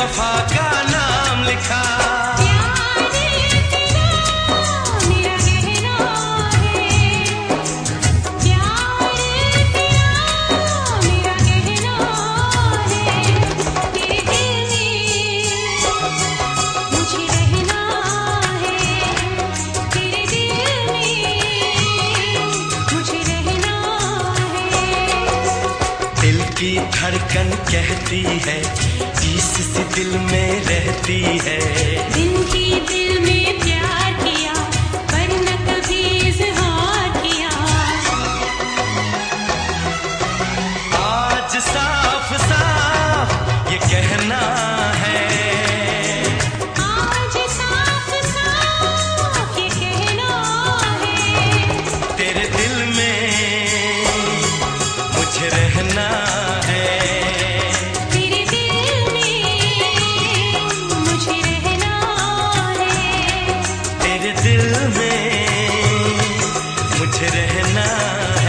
वफा का नाम लिखा। दिल की धड़कन कहती है, इस सी दिल में रहती है। दिन की दिल में प्यार किया, पर न कभी इज़हार किया। आज साफ साफ ये कहना है, आज साफ साफ ये कहना है, तेरे दिल में मुझे रहना है। तेरे दिल में मुझे रहना है, तेरे दिल में मुझे रहना